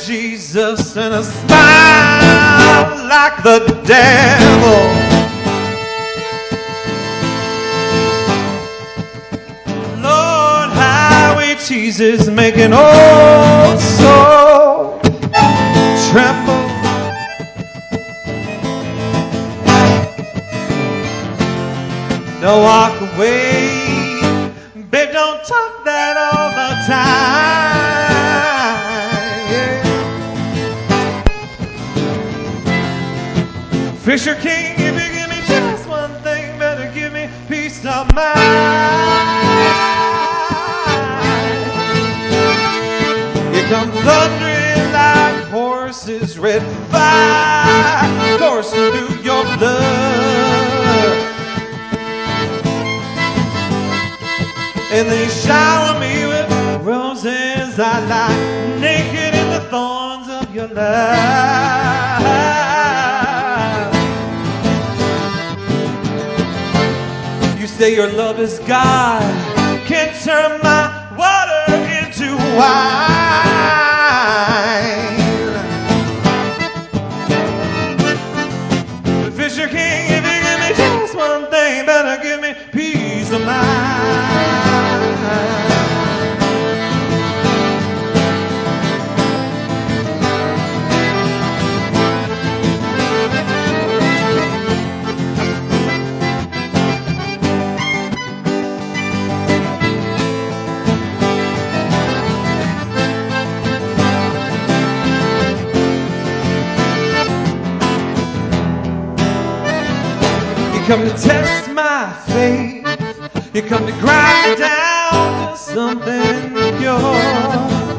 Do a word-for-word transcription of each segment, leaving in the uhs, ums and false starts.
Jesus and a smile like the devil. Lord, how he teases, making old soul tremble. Don't walk away, babe, don't talk that all the time. Yeah. Fisher King, if you give me just one thing, better give me peace of mind. You come thundering like horses red fire coursing through your blood. And they shower me with roses I like, naked in the thorns of your love. You say your love is God, can turn my water into wine. The Fisher King, if you give me just one thing, better give me peace of mind. You come to test my faith. You come to grind me down to something pure.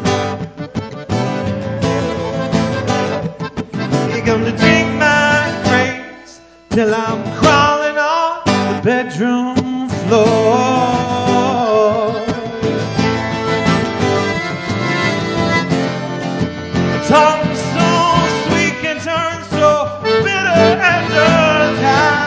You come to drink my grace till I'm crawling on the bedroom floor. Tongue so sweet can turn so bitter after time.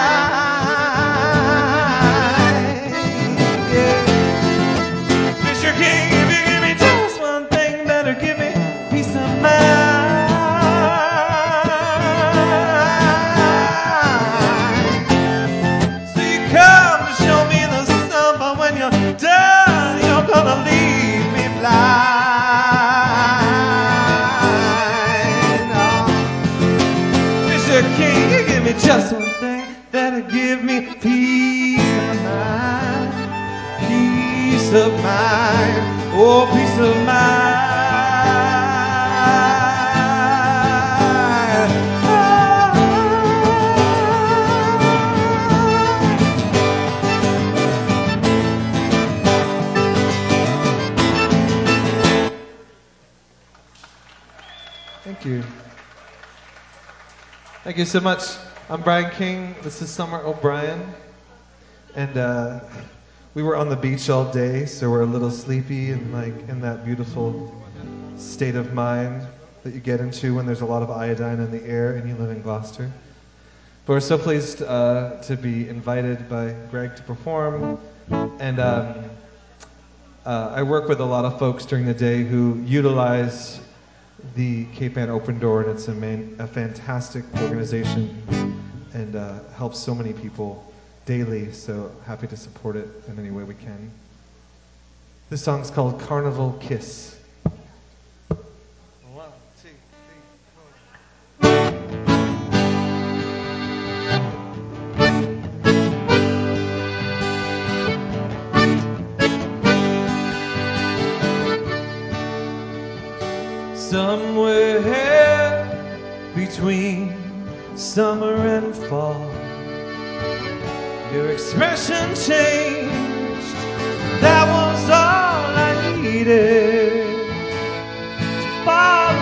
Just one thing that'll give me peace of mind, peace of mind, oh, peace of mind. Thank you. Thank you so much. I'm Brian King. This is Summer O'Brien. And uh, we were on the beach all day, so we're a little sleepy and like in that beautiful state of mind that you get into when there's a lot of iodine in the air and you live in Gloucester. But we're so pleased uh, to be invited by Greg to perform. And um, uh, I work with a lot of folks during the day who utilize the Cape Ann Open Door, and it's a, man, a fantastic organization and uh, helps so many people daily, so happy to support it in any way we can. This song's called Carnival Kiss. One, two, three, four. Somewhere between summer and fall, your expression changed. That was all I needed to fall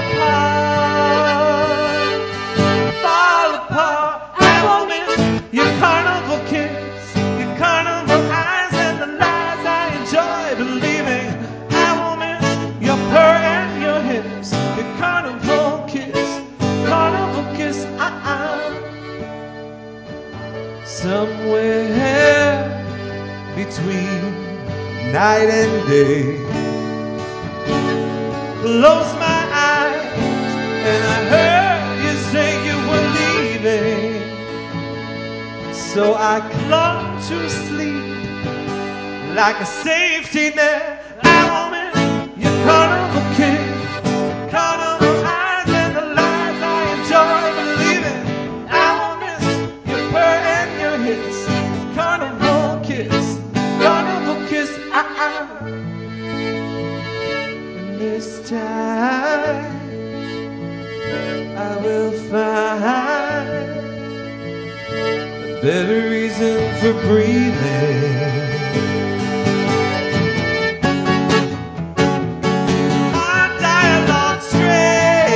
apart, fall apart. I will miss your carnival kiss, your carnival eyes, and the lies I enjoy believing. I will miss your purr and your hips, your carnival kiss, carnival kiss. Uh-uh. Somewhere between night and day, close my eyes And I heard you say you were leaving, so I clung to sleep like a safety net. I will miss your carnival kiss, carnival eyes and the lies I enjoy believing. I will miss your purr and your hits, carnival kiss, carnival kiss. Ah, ah. And this time I will find a better reason for breathing. Our dialogue straight,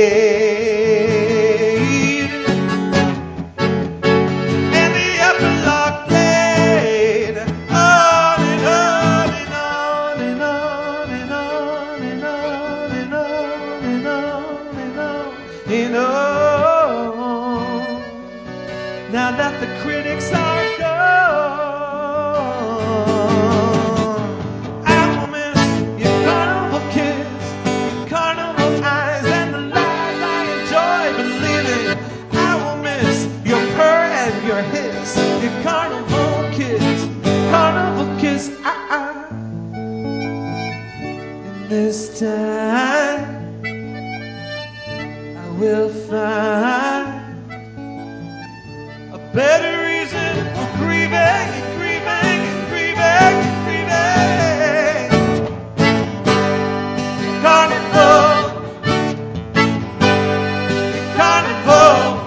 and the epilogue played on and on and on and on and on and on and on and on and on and on. Now that the critics are gone, I will miss your carnival kiss, your carnival eyes, and the lies I enjoy believing. I will miss your purr and your hiss, your carnival kiss, carnival kiss. Ah, ah. And this time I will find a better reason for grieving, grieving, grieving, grieving. Carnival, carnival,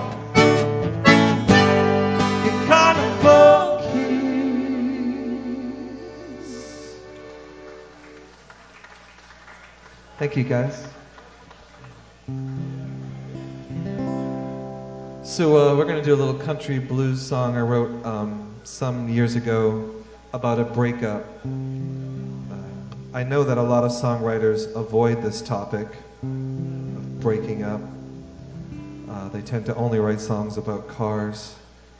carnival kiss. Thank you, guys. So uh, we're going to do a little country blues song I wrote um, some years ago about a breakup. Uh, I know that a lot of songwriters avoid this topic of breaking up. Uh, they tend to only write songs about cars,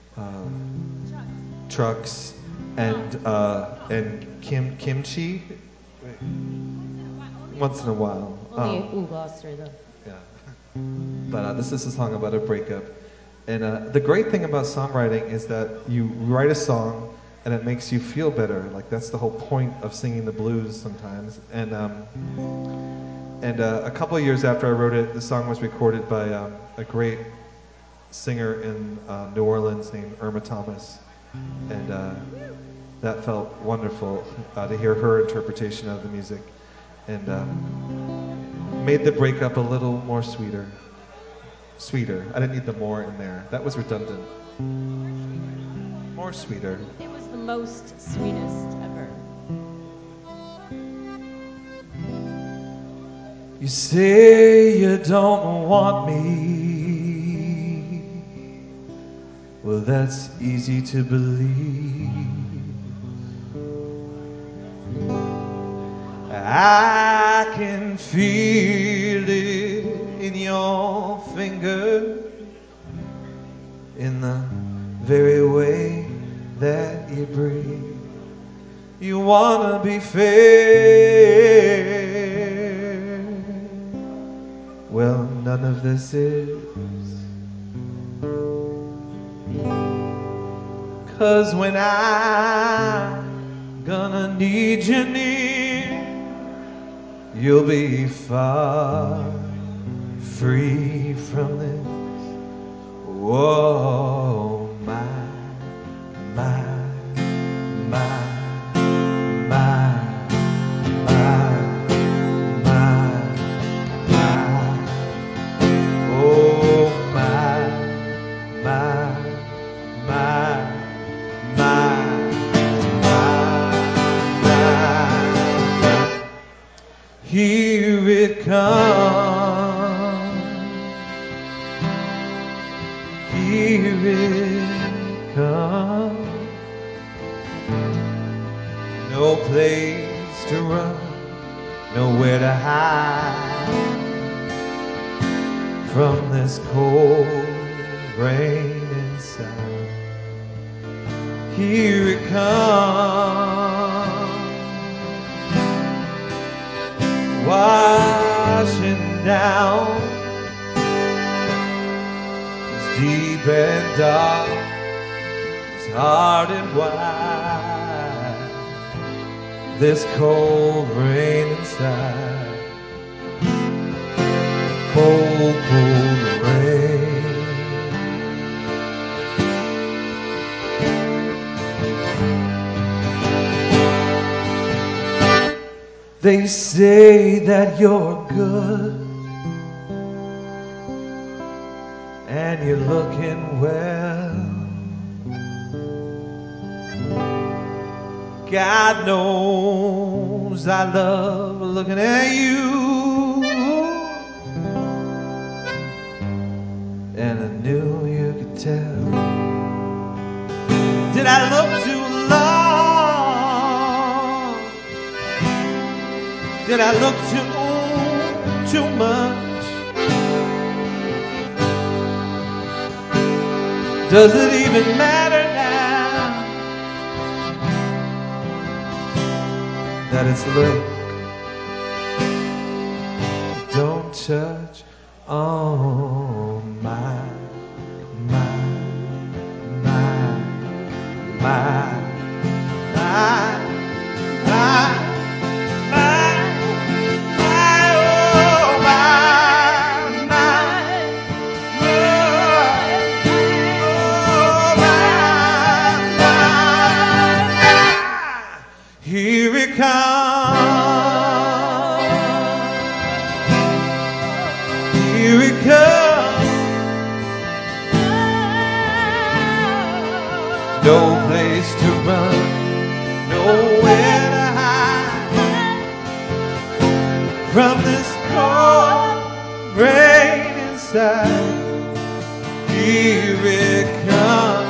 um, trucks, and uh, and kim kimchi. Once in a while. Um, yeah. But uh, this is a song about a breakup. And uh, the great thing about songwriting is that you write a song and it makes you feel better. Like that's the whole point of singing the blues sometimes. And um, and uh, a couple of years after I wrote it, the song was recorded by um, a great singer in uh, New Orleans named Irma Thomas. And uh, that felt wonderful uh, to hear her interpretation of the music. And um, made the breakup a little more sweeter. Sweeter. I didn't need the more in there. That was redundant. More sweeter. It was the most sweetest ever. You say you don't want me. Well, that's easy to believe. I can feel it in your finger, in the very way that you breathe. You wanna be fair. Well, none of this is. 'Cause when I'm gonna need you near, you'll be far free from this. Whoa, my, my, my, my, my, my, my. Oh, my, my, my, my, my, my. Here it comes. Here it comes. No place to run, nowhere to hide from this cold rain inside. Here it comes, washing down deep and dark, it's hard and wide, this cold rain inside, cold, cold rain. They say that you're good and you're looking well. God knows I love looking at you, and I knew you could tell. Did I look too long? Did I look too, too much? Does it even matter now that it's look? Don't touch on my, my, my, my, my, my. Here it comes, here it comes, no place to run, nowhere to hide from this cold rain inside. Here it comes.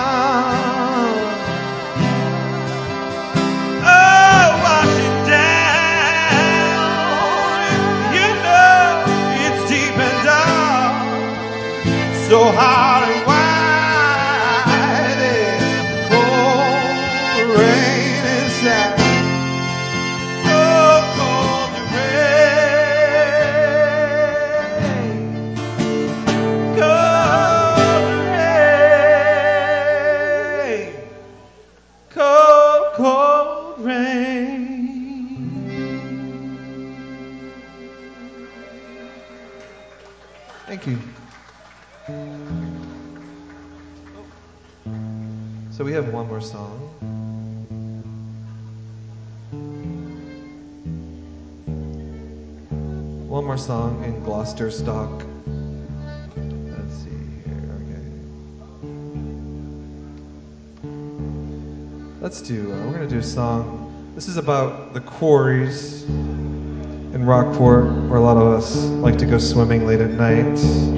So hard and wide, it's cold rain inside. So cold rain, cold rain, cold, cold rain. Thank you. So we have one more song. One more song in Gloucester stock. Let's see here. Okay. Let's do, uh, we're going to do a song. This is about the quarries in Rockport, where a lot of us like to go swimming late at night.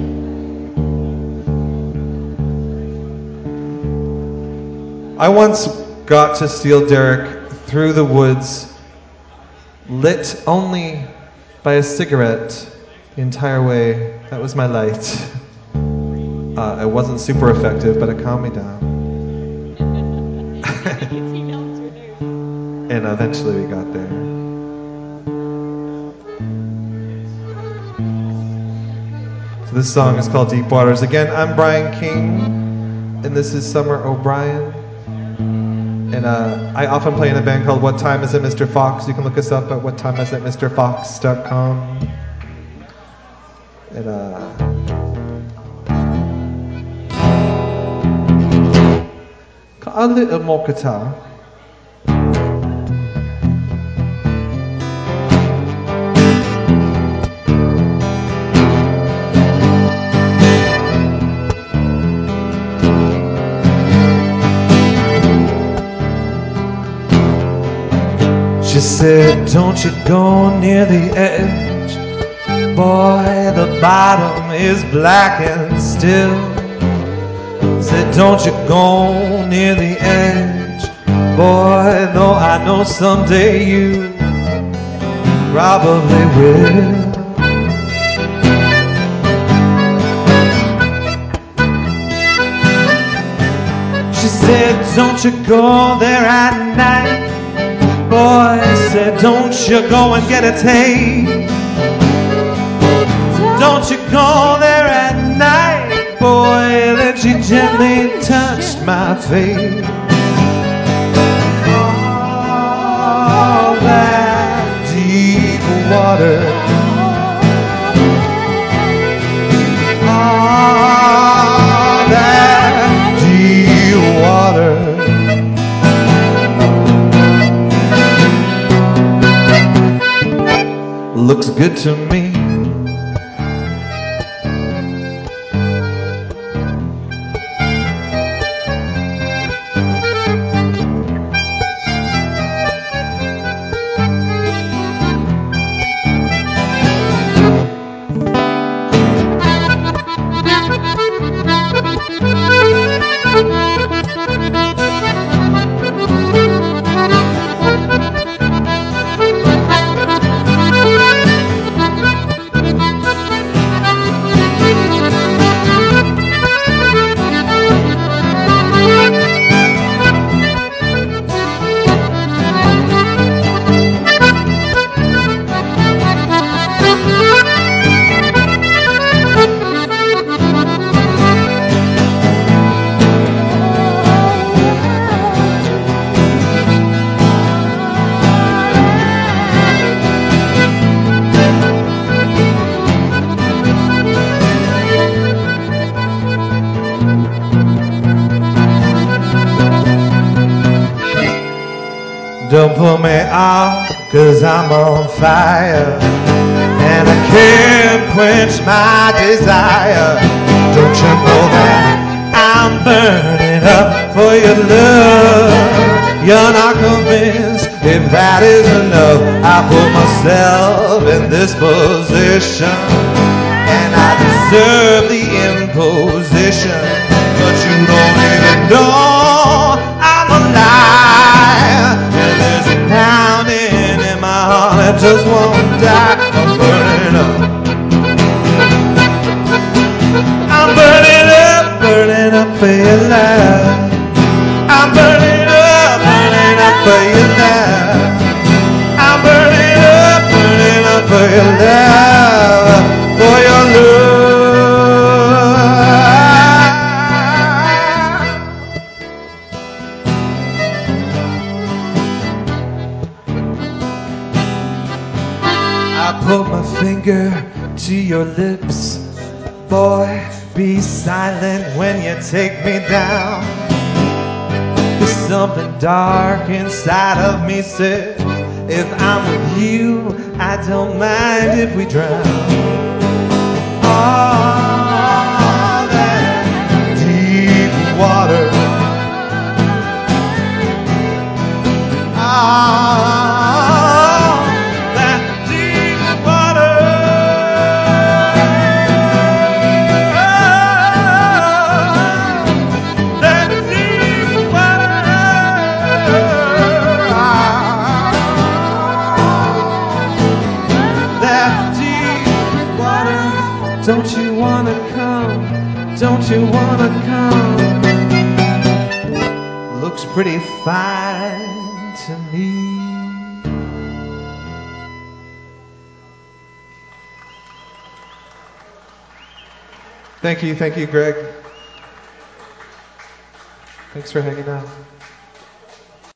I once got to Steel Derrick through the woods, lit only by a cigarette the entire way. That was my light. Uh, it wasn't super effective, but it calmed me down. And eventually we got there. So this song is called Deep Waters. Again, I'm Brian King, and this is Summer O'Brien. And uh, I often play in a band called What Time Is It, Mister Fox? You can look us up at what time is it mister fox dot com. And uh, a little more guitar. She said, don't you go near the edge, boy, the bottom is black and still. Said, don't you go near the edge, boy, though I know someday you probably will. She said, don't you go there at night, boy, said, don't you go and get a taste. Don't you go there at night, boy, then she gently touched my face. All that deep water, all that deep water. Looks good to me. Don't put me out, cause I'm on fire, and I can't quench my desire. Don't you know that I'm burning up for your love? You're not convinced if that is enough. I put myself in this position, and I deserve the imposition, but you don't even know I'm alive. There's a pounding in my heart that just won't die. I'm burning up. I'm burning up, burning up for your love. I'm burning up, burning up for your love. I'm burning up, burning up for your love, for your put my finger to your lips. Boy, be silent when you take me down. There's something dark inside of me says, if I'm with you, I don't mind if we drown. All that deep water, all that deep water, that deep water, that deep water. Don't you wanna come? Don't you wanna come? Looks pretty fine to me. Thank you, thank you, Greg. Thanks for hanging out.